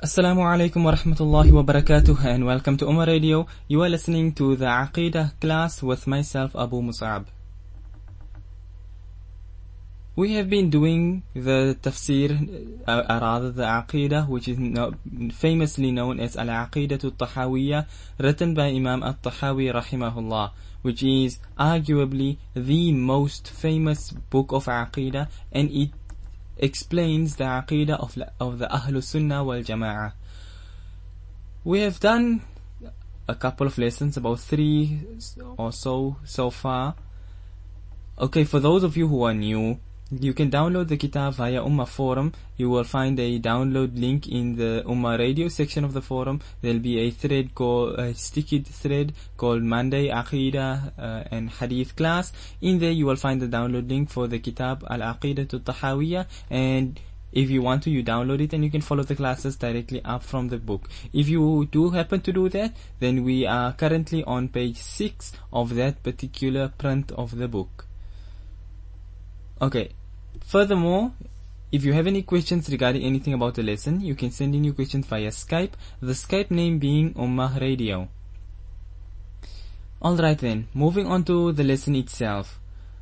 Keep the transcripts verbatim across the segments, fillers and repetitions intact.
Assalamu alaikum wa rahmatullahi wa barakatuh, and welcome to Ummah Radio. You are listening to the Aqidah class with myself, Abu Mus'ab. We have been doing the tafsir, uh, uh, rather the Aqidah, which is no, famously known as Al-Aqidatu Tahawiyya, written by Imam At-Tahawi rahimahullah, which is arguably the most famous book of Aqidah, and it explains the Aqidah of, of the Ahlus Sunnah wal Jama'ah. We have done a couple of lessons, about three or so so far. Okay, for those of you who are new, you can download the kitab via Ummah Forum. You will find a download link in the Ummah Radio section of the forum. There will be a thread called, a sticky thread called Monday Aqidah uh, and Hadith class. In there you will find the download link for the kitab Al-Aqidatu Tahawiyya, and if you want to, you download it and you can follow the classes directly up from the book. If you do happen to do that, then we are currently on page six of that particular print of the book. Okay. Furthermore, if you have any questions regarding anything about the lesson, you can send in your questions via Skype, the Skype name being Ummah Radio. Alright then, moving on to the lesson itself.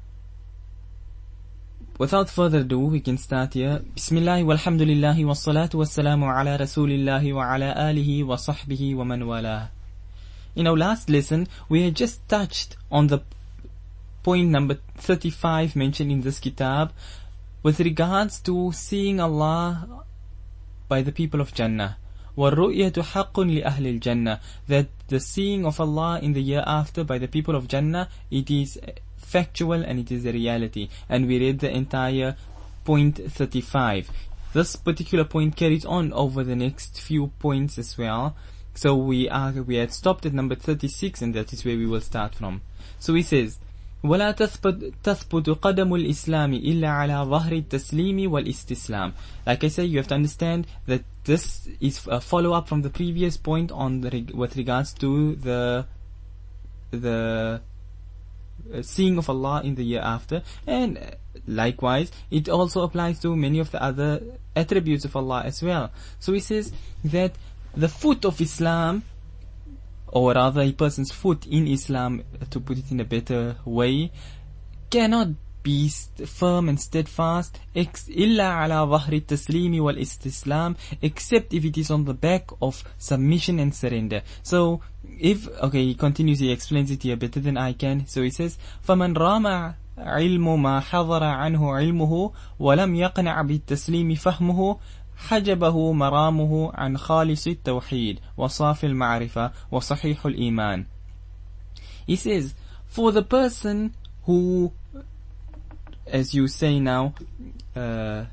Without further ado, we can start here. Bismillah walhamdulillahi wassalatu wassalamu ala rasulillahi wa ala alihi wa sahbihi wa man walah. In our last lesson, we had just touched on the point number thirty-five mentioned in this kitab with regards to seeing Allah by the people of Jannah. وَالرُّؤْيَةُ حَقٌّ لِأَهْلِ الْجَنَّةِ, that the seeing of Allah in the year after by the people of Jannah, it is factual and it is a reality. And we read the entire point thirty-five. This particular point carries on over the next few points as well. So we are we had stopped at number thirty-six, and that is where we will start from. So he says, ولا تثبت تثبت قدم الإسلام إلا على ظهر التسليم والاستسلام. Like I say, you have to understand that this is a follow-up from the previous point on the, with regards to the the seeing of Allah in the year after, and likewise it also applies to many of the other attributes of Allah as well. So he says that the foot of Islam, or rather a person's foot in Islam, to put it in a better way, cannot be st- firm and steadfast ex- illa ala dhahri taslimi wal istislam, except if it is on the back of submission and surrender. So if, okay, he continues, he explains it here better than I can. So he says, فَمَنْ رَامَ عِلْمُ مَا حَضَرَ عَنْهُ عِلْمُهُ وَلَمْ يَقْنَعْ بِالتَّسْلِيمِ فَهْمُهُ حجبه مرامه عن خالص التوحيد وصاف المعرفة وصحيح الإيمان. He says, for the person who, as you say now, uh,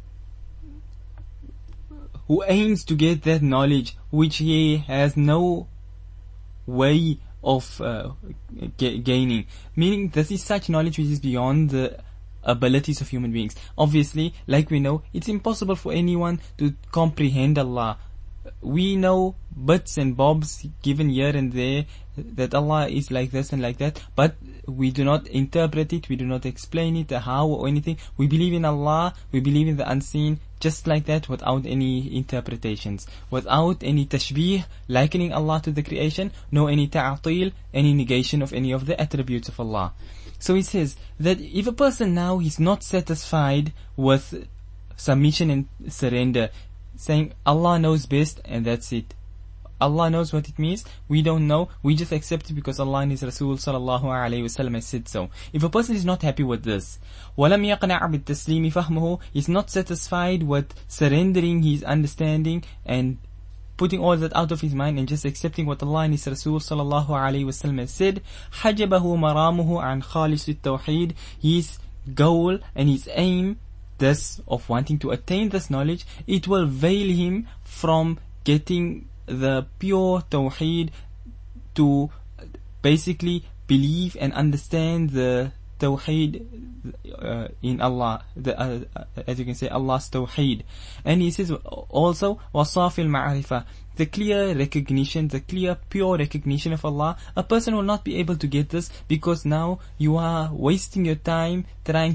who aims to get that knowledge which he has no way of uh, g- gaining, meaning this is such knowledge which is beyond the abilities of human beings. Obviously, like we know, it's impossible for anyone to comprehend Allah. We know bits and bobs given here and there that Allah is like this and like that, but we do not interpret it, we do not explain it, how or anything. We believe in Allah, we believe in the unseen, just like that, without any interpretations, without any tashbih, likening Allah to the creation, nor any ta'atil, any negation of any of the attributes of Allah. So he says that if a person now is not satisfied with submission and surrender, saying Allah knows best and that's it. Allah knows what it means, we don't know, we just accept it because Allah and His Rasul sallallahu alayhi wa sallam has said so. If a person is not happy with this, وَلَمْ يَقْنَعْ بِالتَّسْلِيمِ فَهْمُهُ, is not satisfied with surrendering his understanding and putting all that out of his mind and just accepting what Allah and His Rasul sallallahu alayhi wa sallam has said, حَجَبَهُ مَرَامُهُ عَنْ خَالِصِ التَّوْحِيدِ, his goal and his aim, this of wanting to attain this knowledge, it will veil him from getting the pure tawheed, to basically believe and understand the tawheed uh, in Allah, the, uh, as you can say, Allah's tawheed. And he says also wasaf al-ma'rifah, the clear recognition, the clear pure recognition of Allah. A person will not be able to get this because now you are wasting your time trying to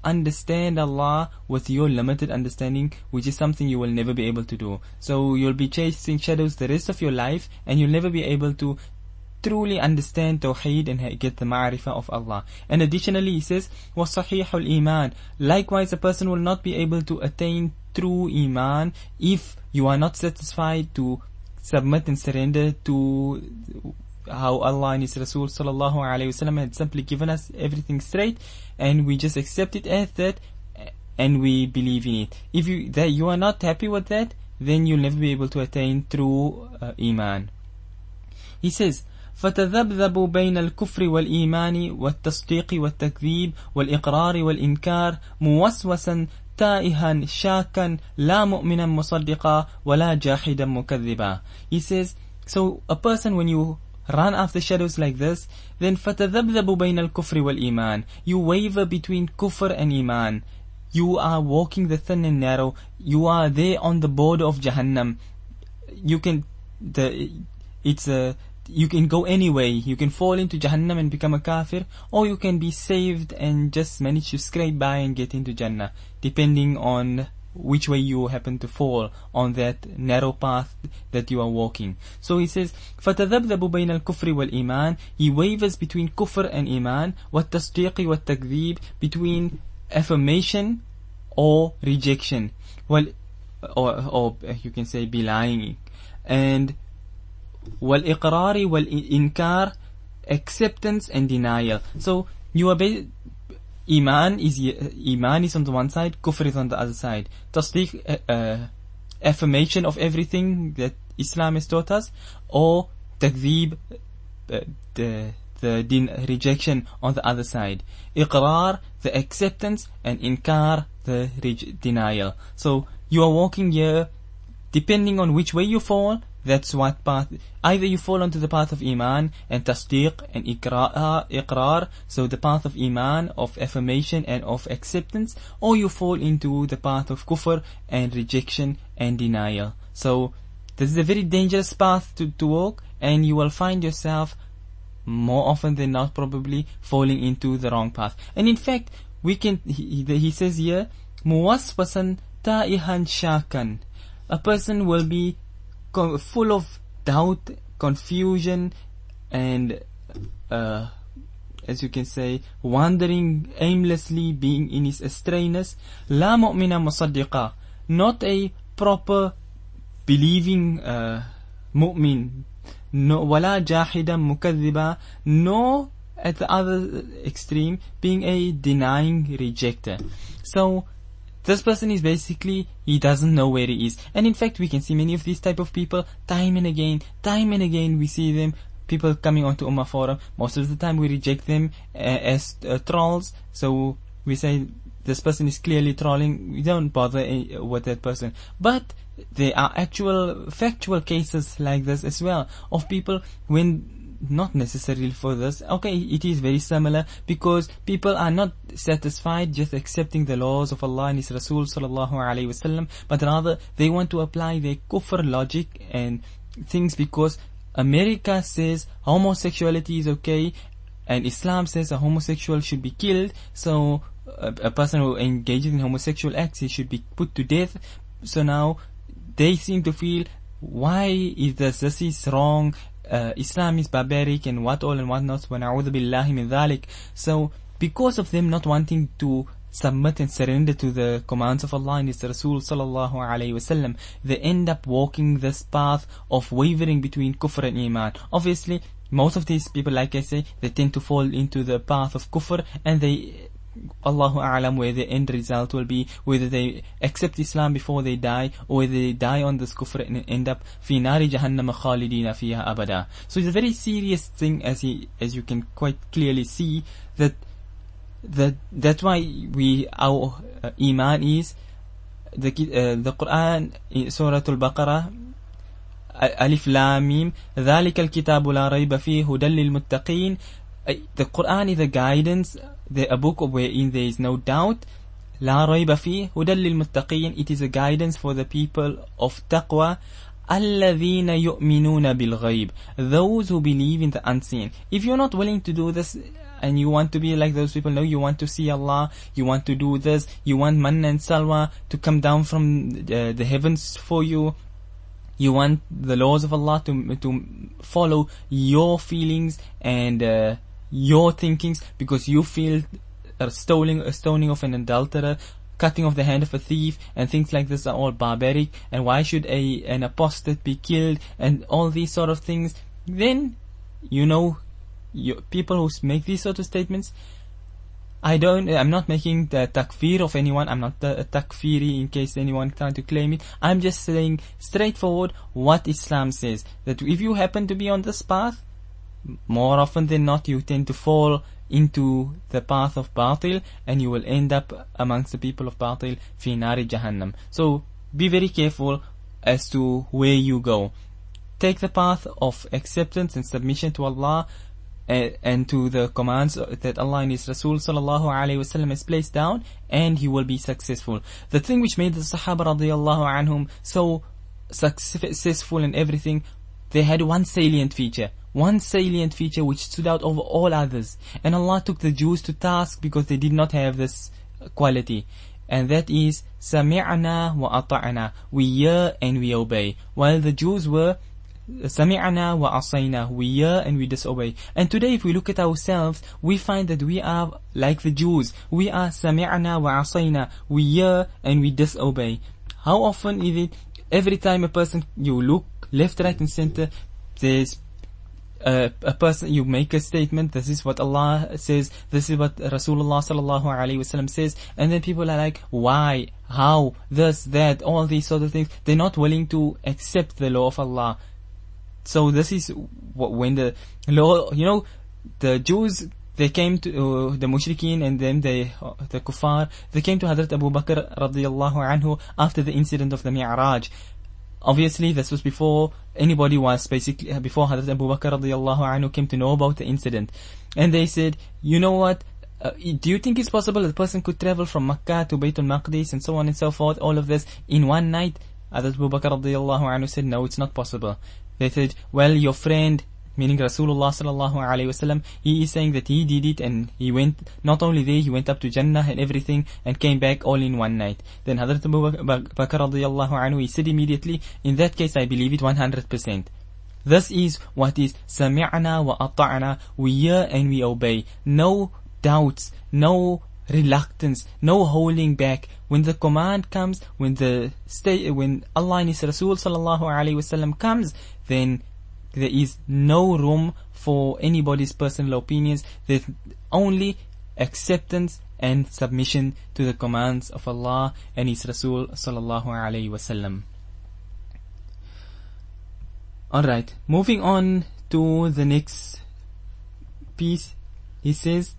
understand Allah with your limited understanding, which is something you will never be able to do. So you'll be chasing shadows the rest of your life, and you'll never be able to truly understand Tawheed and get the ma'rifah of Allah. And additionally, he says, وَصَحِيحُ الْإِيمَانِ. Likewise, a person will not be able to attain true Iman if you are not satisfied to submit and surrender to how Allah and His Rasul sallallahu alayhi wasallam had simply given us everything straight, and we just accept it as that, and we believe in it. If you that you are not happy with that, then you'll never be able to attain true uh, Iman. He says, فتذبذبوا بين الكفر والإيمان والتصديق والتكذيب والإقرار والإنكار موسوسا تائها شاكا لا مؤمنا مصدقا ولا جاحدا مكذبا. He says, so a person, when you run after shadows like this, then فتذبذبوا بين الكفر والإيمان, you waver between kufr and iman. You are walking the thin and narrow. You are there on the border of Jahannam. You can, the, it's a, you can go any way. You can fall into Jahannam and become a kafir, or you can be saved and just manage to scrape by and get into Jannah, depending on which way you happen to fall on that narrow path that you are walking. So he says, فَتَذَبْذَبُ بَيْنَ الْكُفْرِ وَالْإِيمَانِ, he wavers between kufr and iman, وَالتَّصْدِيقِ وَالتَّكْذِيب, between affirmation or rejection, well, or, or you can say belying, and وَالْإِقْرَارِ وَالْإِنْكَارِ, acceptance and denial. So you are ba- Iman is Iman is on the one side, kufr is on the other side. Tasdeeq, uh, uh, affirmation of everything that Islam has taught us, or takdeeb, uh, the the din- rejection on the other side. Iqrar, the acceptance, and inkar, the re- denial. So you are walking here, depending on which way you fall. That's what path. Either you fall onto the path of Iman and Tasdeeq and Iqrar, iqrar, so the path of Iman, of affirmation and of acceptance, or you fall into the path of Kufr and rejection and denial. So this is a very dangerous path to, to walk, and you will find yourself more often than not probably falling into the wrong path. And in fact, we can, he, he says here, muwaswasan ta'ihan shakan. A person will be full of doubt, confusion, and uh, as you can say, wandering aimlessly, being in his astrayness. La mu'mina musaddiqa, not a proper believing uh, mu'min. No, wala jahidan mukadhiba, no, at the other extreme, being a denying rejecter. So this person is basically, he doesn't know where he is. And in fact, we can see many of these type of people time and again, time and again we see them, people coming onto Ummah Forum. Most of the time we reject them uh, as uh, trolls. So we say, this person is clearly trolling, we don't bother uh, with that person. But there are actual, factual cases like this as well, of people when, not necessarily for this, okay, it is very similar, because people are not satisfied just accepting the laws of Allah and His Rasul sallallahu alaihi wasallam, but rather they want to apply their kufr logic and things, because America says homosexuality is okay, and Islam says a homosexual should be killed, so a, a person who engages in homosexual acts, he should be put to death. So now they seem to feel, why is this? This is wrong. Uh, Islam is barbaric and what all and what not. وَنَعُوذُ بِاللَّهِ مِنْ ذَلِكَ. So because of them not wanting to submit and surrender to the commands of Allah and His Rasul sallallahu alayhi wasallam, they end up walking this path of wavering between kufr and iman. Obviously, most of these people, like I say, they tend to fall into the path of kufr, and they, Allahu A'lam, where the end result will be, whether they accept Islam before they die, or whether they die on this kufr and end up fi nari jahannam khalidina fiha abada. So it's a very serious thing, as he, as you can quite clearly see, that that that's why we, our uh, iman is the uh, the Quran, Surah Al-Baqarah, Alif Lam Mim, ذَلِكَ الْكِتَابُ لَا رَيْبَ فِيهِ هُدًى لِلْمُتَّقِينَ. The Quran is a guidance, the, a book wherein there is no doubt. لا ريب فيه هدى للمتقين. It is a guidance for the people of taqwa. الذين يؤمنون بالغيب, those who believe in the unseen. If you're not willing to do this, and you want to be like those people. No, you want to see Allah, you want to do this, you want manna and salwa to come down from uh, the heavens for you. You want the laws of Allah to to follow your feelings and uh, your thinkings, because you feel a stoning, a stoning of an adulterer, cutting off the hand of a thief, and things like this are all barbaric. And why should a an apostate be killed, and all these sort of things? Then, you know, you, people who make these sort of statements, I don't, I'm not making the takfir of anyone. I'm not a takfiri in case anyone trying to claim it. I'm just saying straightforward what Islam says. That if you happen to be on this path, more often than not you tend to fall into the path of batil, and you will end up amongst the people of batil, fi nari jahannam. So be very careful as to where you go. Take the path of acceptance and submission to Allah, Uh, and to the commands that Allah and His Rasul sallallahu alaihi wasallam has placed down, and you will be successful. The thing which made the Sahaba radiyallahu anhum so successful in everything, they had one salient feature, one salient feature which stood out over all others. And Allah took the Jews to task because they did not have this quality. And that is, sami'na wa ata'na. We hear and we obey. While the Jews were Sami'na wa asayna, we hear and we disobey. And today if we look at ourselves, we find that we are like the Jews. We are Sami'na wa asayna, we hear and we disobey. How often is it, every time a person, you look left, right and center, there's uh, a person, you make a statement, this is what Allah says, this is what Rasulullah sallallahu alaihi wasallam says, and then people are like, why, how, this, that, all these sort of things. They're not willing to accept the law of Allah. So this is what, when the law, you know, the Jews, they came to uh, the mushrikeen, and then they, uh, the kuffar, they came to Hazrat Abu Bakr radiyallahu anhu after the incident of the Mi'raj. Obviously, this was before anybody was basically, before Hazrat Abu Bakr radiyallahu anhu came to know about the incident. And they said, you know what, uh, do you think it's possible that a person could travel from Makkah to Baytul Maqdis and so on and so forth, all of this in one night? Hazrat Abu Bakr radiyallahu anhu said, no, it's not possible. They said, well, your friend, meaning Rasulullah sallallahu alaihi wasallam, he is saying that he did it, and he went, not only there, he went up to Jannah and everything, and came back all in one night. Then Hazrat Abu Bakr radiyallahu anhu, he said immediately, in that case I believe it one hundred percent. This is what is sami'na wa ata'na, we hear and we obey. No doubts, no reluctance, no holding back. When the command comes, when the stay, when Allah and His Rasul sallallahu alaihi wasallam comes, then there is no room for anybody's personal opinions. There's only acceptance and submission to the commands of Allah and His Rasul sallallahu alaihi wasallam. Alright, moving on to the next piece. He says,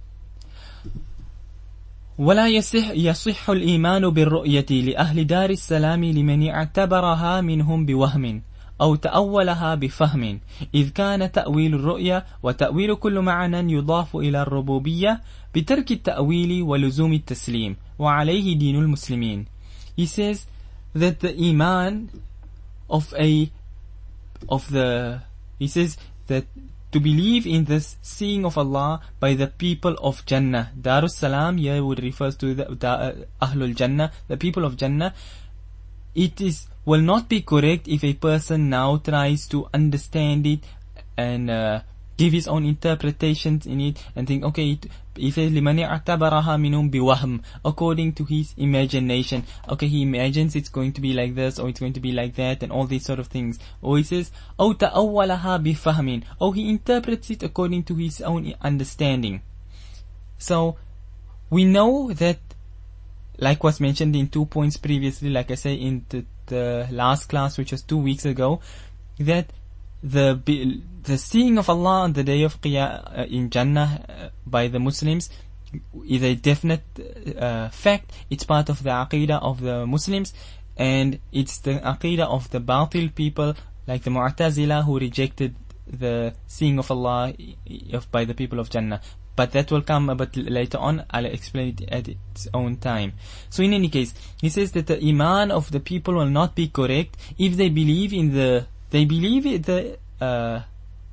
ولا يصح, يصح الإيمان بالرؤية لأهل دار السلام لمن اعتبرها منهم بوهم أو تأولها بفهم، إذ كان تأويل الرؤية وتأويل كل معنى يضاف إلى الربوبية بترك التأويل ولزوم التسليم وعليه دين المسلمين. He says that the iman of a of the he says that to believe in this seeing of Allah by the people of Jannah, Darus Salam here would refers to the, the uh, Ahlul Jannah, the people of Jannah. It is will not be correct if a person now tries to understand it and uh, give his own interpretations in it and think, okay, he says لِمَنِ اعْتَبَرَهَا مِنْهُمْ بِوَهْمٍ, according to his imagination. Okay, he imagines it's going to be like this, or it's going to be like that, and all these sort of things. Or he says أَوْ تَأَوَّلَهَا بِفَهْمٍ, or he interprets it according to his own understanding. So we know that, like was mentioned in two points previously, like I say in the, the last class, which was two weeks ago, that the the seeing of Allah on the day of Qiyamah uh, in Jannah uh, by the Muslims is a definite uh, fact. It's part of the Aqidah of the Muslims, and it's the Aqidah of the Batil people, like the Mu'tazila, who rejected the seeing of Allah of, by the people of Jannah. But that will come a bit later on. I'll explain it at its own time. So in any case, he says that the iman of the people will not be correct if they believe in the, they believe in the, uh,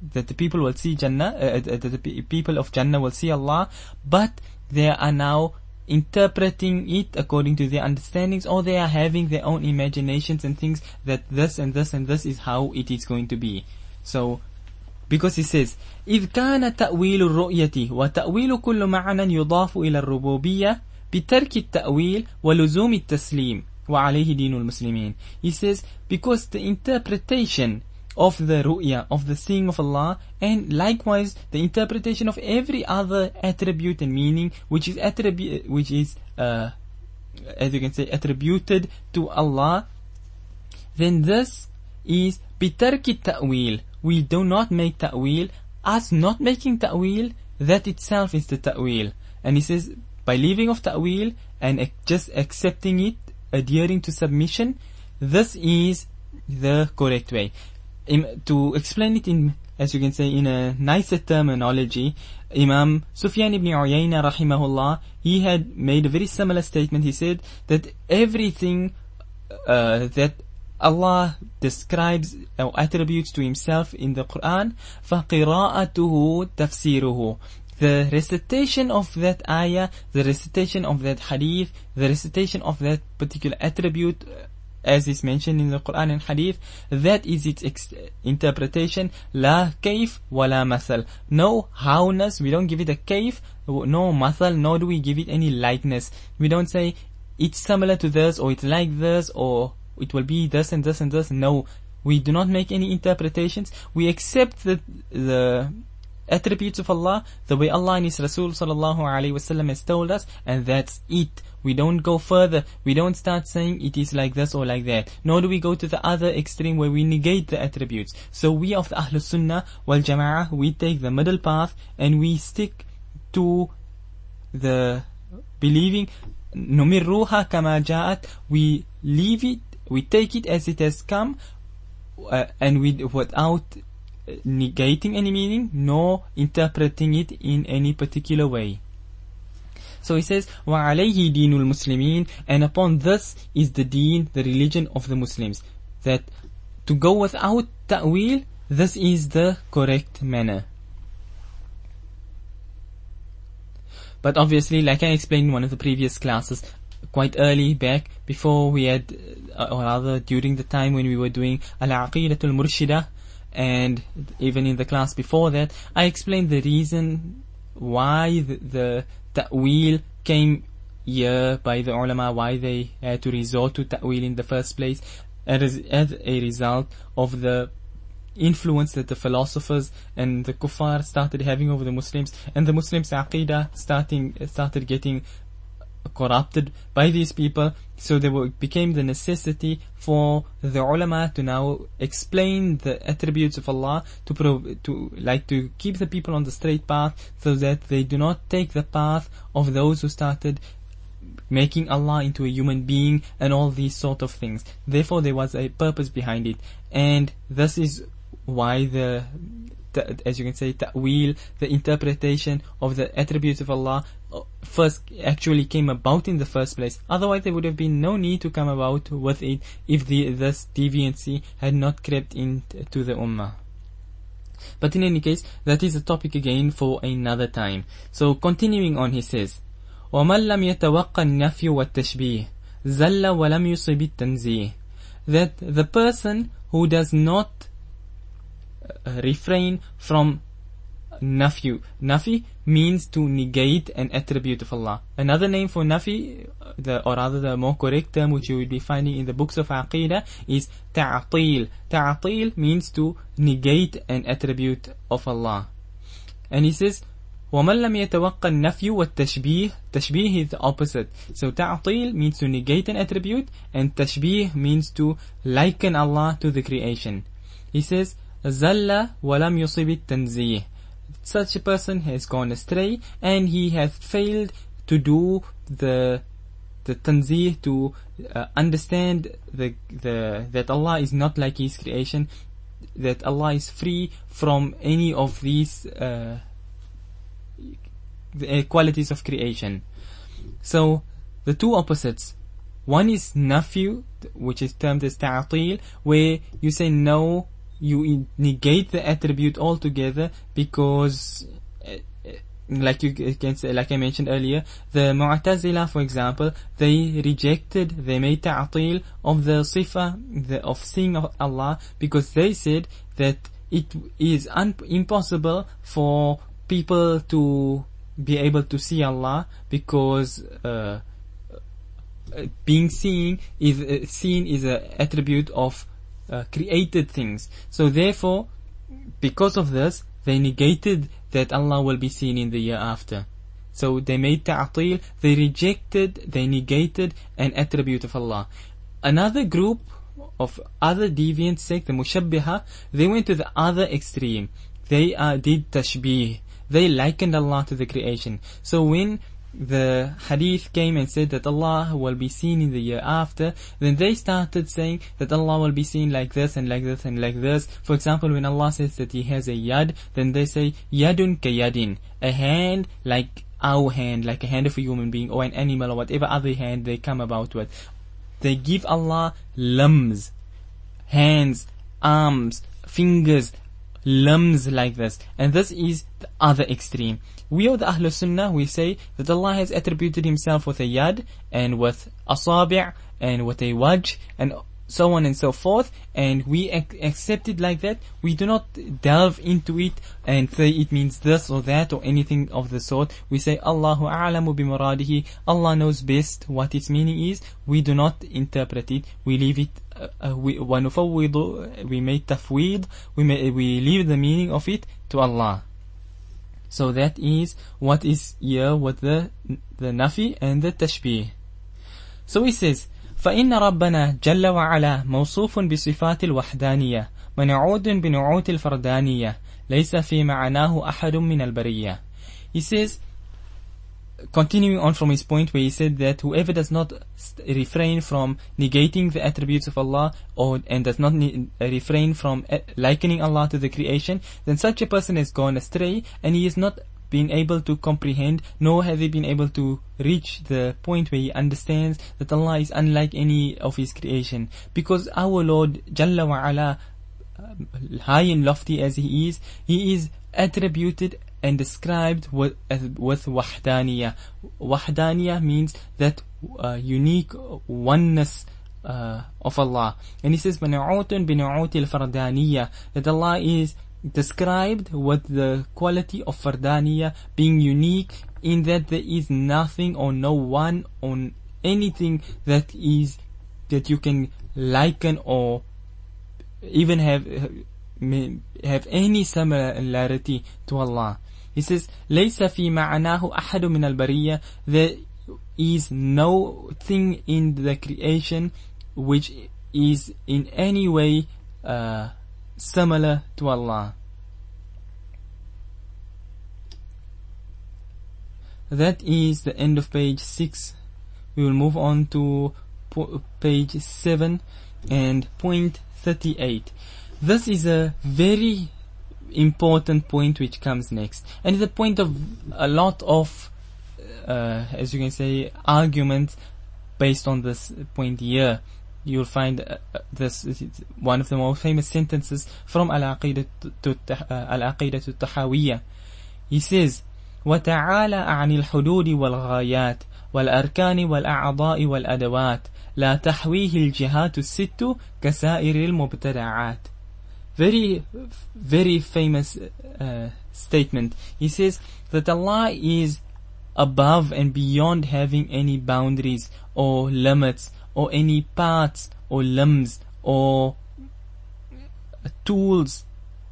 that the people will see Jannah, uh, that the people of Jannah will see Allah, but they are now interpreting it according to their understandings, or they are having their own imaginations and things that this and this and this is how it is going to be. So, because he says, إذ كان تأويل الرؤية وتأويل كل معنى يضاف إلى الربوبية بترك التأويل ولزوم التسليم وعليه دين المسلمين. He says, because the interpretation of the ru'ya, of the seeing of Allah, and likewise the interpretation of every other attribute and meaning which is attribute, which is uh, as you can say attributed to Allah, then this is bitarki ta'wil. We do not make ta'wil. Us not making ta'wil, that itself is the ta'wil. And he says, by leaving of ta'wil and ac- just accepting it, adhering to submission, this is the correct way. In, to explain it in, as you can say, in a nicer terminology, Imam Sufyan ibn Uyayna rahimahullah, he had made a very similar statement. He said that everything uh, that Allah describes or attributes to himself in the Quran, فَقِرَاءَتُهُ تَفْسِيرُهُ. The recitation of that ayah, the recitation of that hadith, the recitation of that particular attribute, as is mentioned in the Quran and Hadith, that is its ex- interpretation. La kayf wa la masal. No howness, we don't give it a kayf, no masal, nor do we give it any likeness. We don't say it's similar to this, or it's like this, or it will be this and this and this. No, we do not make any interpretations. We accept the, the attributes of Allah the way Allah and His Rasul sallallahu alaihi wasallam has told us, and that's it. We don't go further. We don't start saying it is like this or like that. Nor do we go to the other extreme where we negate the attributes. So we of the Ahlus Sunnah wal Jama'ah, we take the middle path and we stick to the believing numirruha kama ja'at. We leave it, we take it as it has come, uh, and we, without negating any meaning, nor interpreting it in any particular way. So he says, وَعَلَيْهِ دِينُ الْمُسْلِمِينَ, and upon this is the deen, the religion of the Muslims. That to go without ta'wil, this is the correct manner. But obviously, like I explained in one of the previous classes, quite early back, before we had, or rather during the time when we were doing Al-Aqidatul Murshida, and even in the class before that, I explained the reason why the, the ta'wil came here by the ulama, why they had to resort to ta'wil in the first place, as, as a result of the influence that the philosophers and the kuffar started having over the Muslims, and the Muslims' aqidah starting, started getting corrupted by these people. So there were, became the necessity for the ulama to now explain the attributes of Allah, to pro- to like to keep the people on the straight path, so that they do not take the path of those who started making Allah into a human being and all these sort of things. Therefore there was a purpose behind it, and this is why the, the as you can say, ta'wil, the interpretation of the attributes of Allah, first actually came about in the first place. Otherwise there would have been no need to come about with it if the this deviancy had not crept into the ummah. But in any case, that is a topic again for another time. So continuing on, he says, وَمَنْ لَمْ يَتَوَقَّ النَّفْيُ وَالتَّشْبِيهِ زَلَّ وَلَمْ يُصِبِ التَّنْزِيهِ. That the person who does not uh, refrain from Nafi. Nafi means to negate an attribute of Allah. Another name for Nafi, the, or rather the more correct term which you will be finding in the books of Aqidah, is Ta'atil. Ta'atil means to negate an attribute of Allah. And he says, وَمَنْ لَمْ يَتَوَقَّ النَّفْيُ وَالتَّشْبِيهِ. Tashbih is the opposite. So Ta'atil means to negate an attribute, and Tashbih means to liken Allah to the creation. He says, زَلَّ وَلَمْ يُصِبِ التَّنْزِيهِ. Such a person has gone astray, and he has failed to do the the tanzih, to uh, understand the the that Allah is not like His creation, that Allah is free from any of these uh, the qualities of creation. So the two opposites, one is nafi, which is termed as ta'atil, where you say no, you negate the attribute altogether, because uh, like you can say, like I mentioned earlier, the Mu'tazila, for example, they rejected, they made ta'atil of the sifa, the, of seeing of Allah, because they said that it is un- impossible for people to be able to see Allah, because uh, being seen is uh, seen is an attribute of uh, created things. So therefore, because of this, they negated that Allah will be seen in the year after. So they made ta'atil, they rejected, they negated an attribute of Allah. Another group of other deviant sect, the Mushabbiha, they went to the other extreme. They uh, did tashbih. They likened Allah to the creation. So when the hadith came and said that Allah will be seen in the year after, then they started saying that Allah will be seen like this and like this and like this. For example, when Allah says that He has a yad, then they say yadun ka yadin, a hand like our hand, like a hand of a human being or an animal or whatever other hand they come about with. They give Allah limbs, hands, arms, fingers, limbs like this, and this is the other extreme. We of the Ahlul Sunnah, we say that Allah has attributed Himself with a yad and with asabi' and with a wajh and so on and so forth, and we ac- accept it like that. We do not delve into it and say it means this or that or anything of the sort. We say Allahu a'lamu bimuradihi, Allah knows best what its meaning is. We do not interpret it. We leave it. Uh, uh, we وَنُفَوِّضُ, we make tafweed. We may, we leave the meaning of it to Allah. So that is what is here with the the nafi and the tashbih. So he says, فإن ربنا جل وعلا موصوف بصفات الوحدانية منعود بنعوت الفردانية ليس في معناه أحد من البرية. He says, continuing on from his point where he said that whoever does not refrain from negating the attributes of Allah or and does not ne- refrain from uh, likening Allah to the creation, then such a person has gone astray, and he is not been able to comprehend, nor has he been able to reach the point where he understands that Allah is unlike any of His creation. Because our Lord Jalla wa Ala, high and lofty as He is, He is attributed and described with, uh, with wahdaniyah. Wahdaniyah means that uh, unique oneness uh, of Allah. And He says, مَنَعُوتٌ بِنُعُوتِ الْفَرْدَانِيَّةِ, that Allah is described with the quality of fardaniyah, being unique in that there is nothing or no one on anything that is that you can liken or even have have any similarity to Allah. He says, لَيْسَ فِي مَعَنَاهُ أَحَدٌ مِنَ الْبَرِيَّةِ, there is no thing in the creation which is in any way uh, similar to Allah. That is the end of page six. We will move on to po- page seven and point thirty-eight. This is a very important point which comes next, and it's a point of a lot of uh, as you can say arguments based on this point here. You'll find uh, this one of the most famous sentences from Al-Aqidah Al-Aqidah Al-Tahawiyya. He says, وَتَعَالَى عَنِ الْحُدُودِ وَالْغَايَاتِ وَالْأَرْكَانِ وَالْأَعْضَاءِ وَالْأَدَوَاتِ لَا تَحْوِيهِ الْجِهَاتُ السِّتُّ كَسَائِرِ الْمُبْتَدَعَاتِ. Very, very famous uh, statement. He says that Allah is above and beyond having any boundaries or limits or any parts or limbs or tools,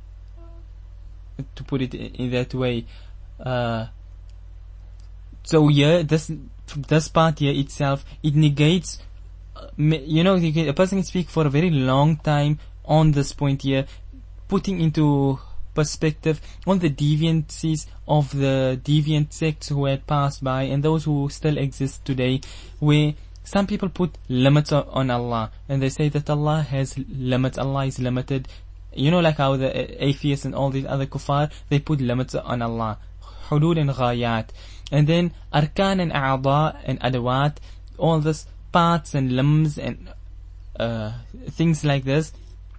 to put it in that way. Uh, so here, this this part here itself, it negates, uh, you know, you can, a person can speak for a very long time on this point here, putting into perspective on the deviancies of the deviant sects who had passed by and those who still exist today, where some people put limits on Allah and they say that Allah has limits, Allah is limited. You know, like how the atheists and all these other kuffar, they put limits on Allah. Hudud and ghayat. And then arkan and a'adha and adawat, all this parts and limbs and uh, things like this.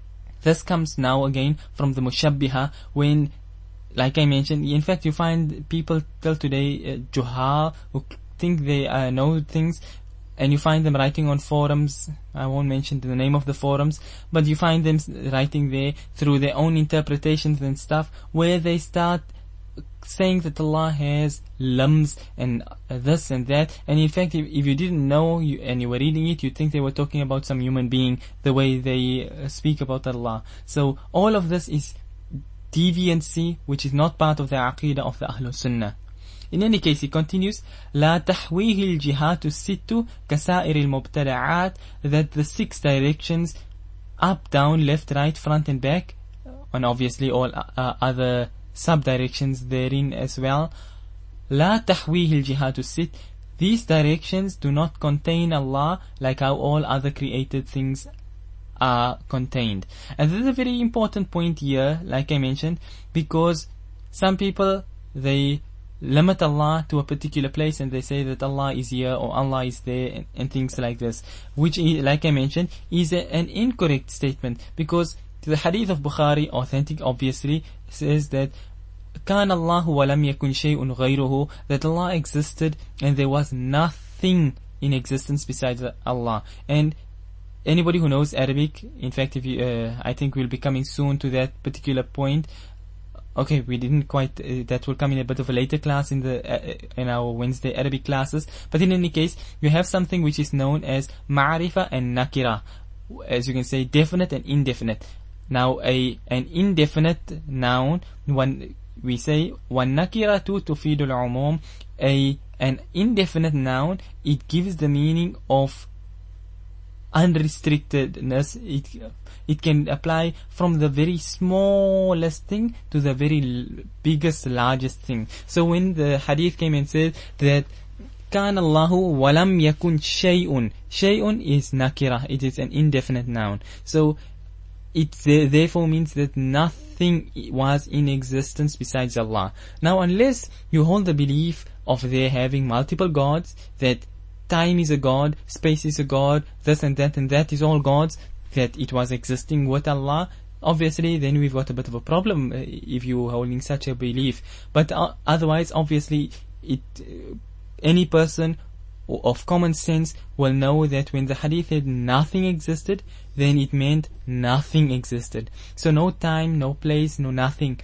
This comes now again from the Mushabbiha, when, like I mentioned, in fact you find people till today, uh, Juhal, who think they uh, know things, and you find them writing on forums. I won't mention the name of the forums, but you find them writing there through their own interpretations and stuff, where they start saying that Allah has limbs and this and that. And in fact, if, if you didn't know you, and you were reading it, you'd think they were talking about some human being, the way they uh, speak about Allah. So all of this is deviancy, which is not part of the aqidah of the Ahlul Sunnah. In any case, he continues, لا تحويه الجهات الست كسائر المبتدعات, that the six directions, up, down, left, right, front and back, and obviously all uh, other sub-directions therein as well. لا تحويه الجهات الست, these directions do not contain Allah like how all other created things are contained. And this is a very important point here, like I mentioned, because some people, they limit Allah to a particular place and they say that Allah is here or Allah is there and, and things like this, which is, like I mentioned, is a, an incorrect statement, because the hadith of Bukhari, authentic obviously, says that كان الله ولم يكن شيء غيره, that Allah existed and there was nothing in existence besides Allah. And anybody who knows Arabic, in fact, if you, uh, I think we'll be coming soon to that particular point. Okay, we didn't quite, uh, that will come in a bit of a later class in the, uh, in our Wednesday Arabic classes. But in any case, you have something which is known as ma'rifa and nakira. As you can say, definite and indefinite. Now, a, an indefinite noun, when we say, وَالنَّكِرَةُ تُفِيدُ الْعُمُومِ, a, an indefinite noun, it gives the meaning of unrestrictedness. It, it can apply from the very smallest thing to the very l- biggest, largest thing. So when the hadith came and said that كان الله ولم يكن شيء, شيء is nakira, it is an indefinite noun. So it therefore means that nothing was in existence besides Allah. Now, unless you hold the belief of there having multiple gods, that time is a god, space is a god, this and that and that is all gods, that it was existing with Allah, obviously then we've got a bit of a problem uh, if you're holding such a belief. But uh, otherwise, obviously, it uh, any person of common sense will know that when the hadith said nothing existed, then it meant nothing existed. So no time, no place, no nothing.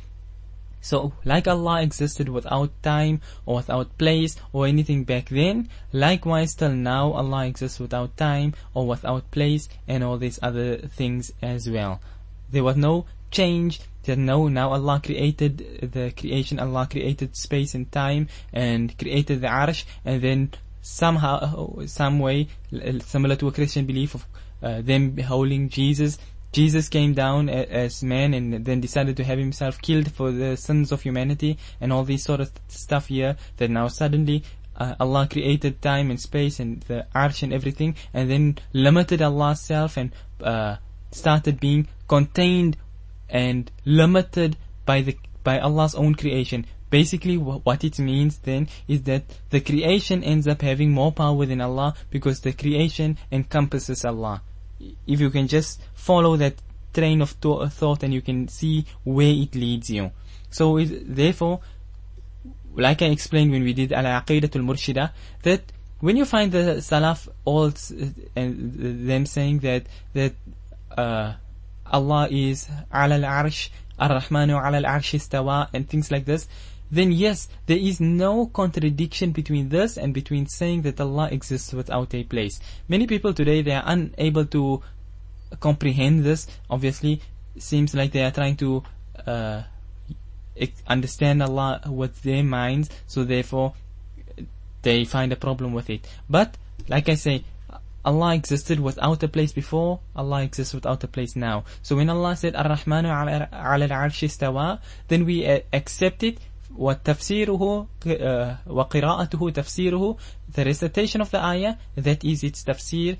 So, like Allah existed without time or without place or anything back then, likewise till now Allah exists without time or without place and all these other things as well. There was no change. There no, now Allah created the creation, Allah created space and time and created the arsh, and then somehow, some way, similar to a Christian belief of uh, them holding Jesus, Jesus came down as man and then decided to have himself killed for the sins of humanity and all these sort of stuff here, that now suddenly uh, Allah created time and space and the arsh and everything, and then limited Allah's self and uh, started being contained and limited by the by Allah's own creation. Basically, what it means then is that the creation ends up having more power than Allah, because the creation encompasses Allah. If you can just follow that train of to- thought, and you can see where it leads you. So it, therefore, like I explained when we did Al-Aqidatul Murshida, that when you find the Salaf all uh, and them saying that that uh, Allah is Ala al-Arsh, Ar-Rahmanu Ala al-Arsh istawa, and things like this, then yes, there is no contradiction between this and between saying that Allah exists without a place. Many people today, they are unable to comprehend this. Obviously, it seems like they are trying to uh, understand Allah with their minds, so therefore they find a problem with it. But, like I say, Allah existed without a place before, Allah exists without a place now. So when Allah said, Ar-Rahmanu ala al-Arsh istawa, then we uh, accept it. وَتَفْسِيرُهُ وَقِرَاءَتُهُ تَفْسِيرُهُ, the recitation of the ayah, that is its tafsir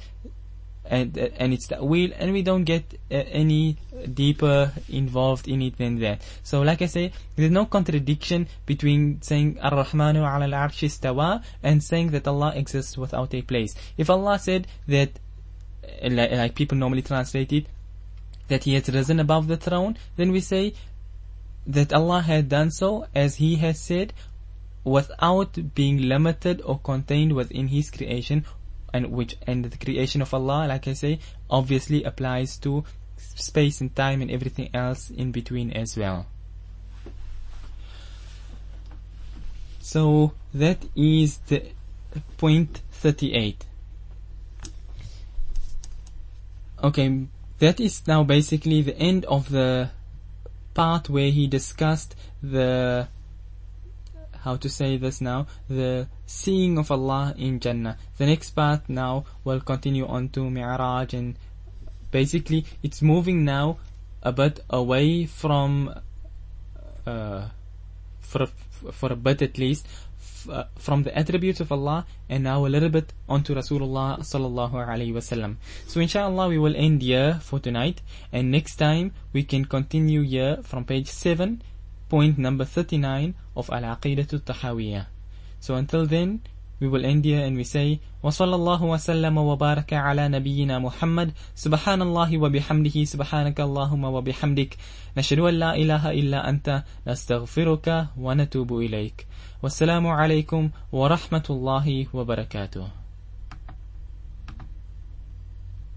and, uh, and its ta'wil, and we don't get uh, any deeper involved in it than that. So like I say, there's no contradiction between saying Ar-Rahmanu ala al-Arsh istawa and saying that Allah exists without a place. If Allah said that, like, like people normally translate it, that he has risen above the throne, then we say that Allah had done so as he has said, without being limited or contained within his creation, and which and the creation of Allah, like I say, obviously applies to space and time and everything else in between as well. So that is the point thirty-eight. Okay, that is now basically the end of the part where he discussed the, how to say this now, the seeing of Allah in Jannah. The next part now will continue on to Mi'raj, and basically it's moving now a bit away from, uh, for, a, for a bit at least, Uh, from the attributes of Allah, and now a little bit onto Rasulullah sallallahu alaihi wasallam. So inshallah we will end here for tonight, and next time we can continue here from page seven, point number thirty-nine of Al-Aqidatu Tahawiyah. So until then we will end here and we say wa sallallahu wa sallama wa baraka ala nabiyyina Muhammad, subhanallahi wa bihamdihi, subhanaka Allahumma wa bihamdik, nashhadu an la ilaha illa anta, nastaghfiruka wa natubu ilayk. Wassalamu alaikum wa rahmatullahi wa barakatuh.